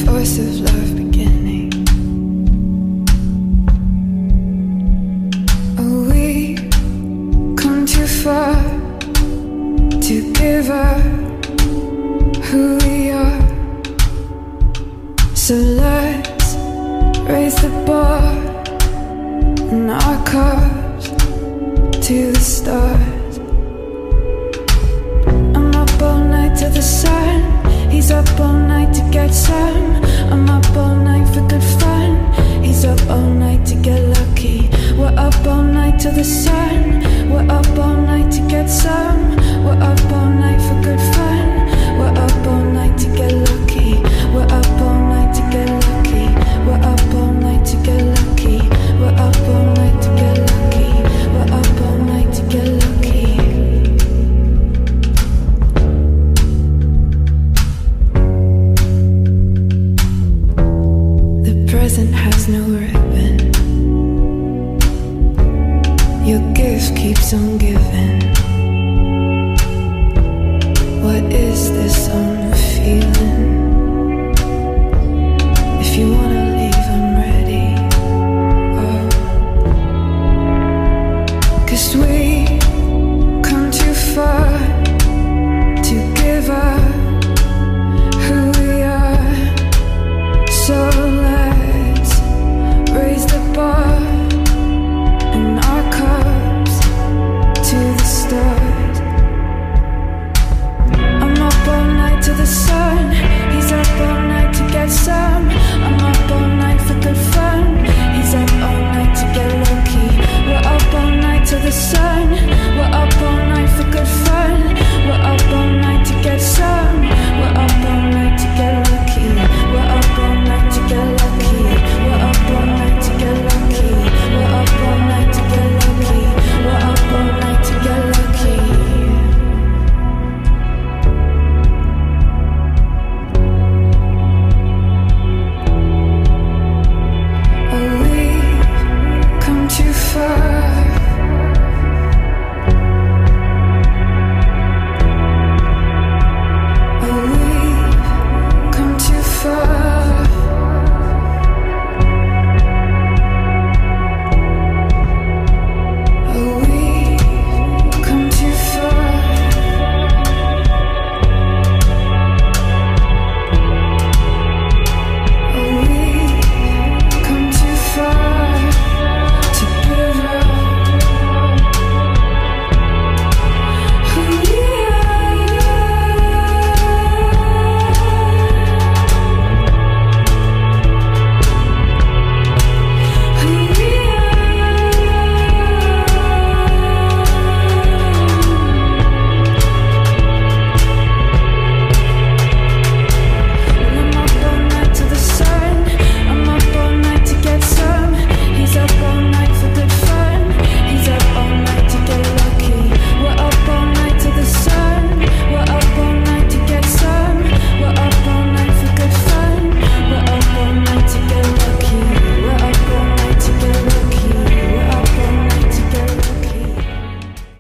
choice of love beginning. Oh, we come too far to give up who we are. So let's raise the bar and our cups to the stars. I'm up all night to the sun. He's up all night to get some. I'm up all night for good fun. He's up all night to get lucky. We're up all night to the sun. We're up all night to get some. We're up all night for good fun. We're up all night to get lucky. We're up all night to get lucky. We're up all night to get lucky. We're up all night to get lucky. We're up all night to get lucky. Present has no ribbon. Your gift keeps on giving.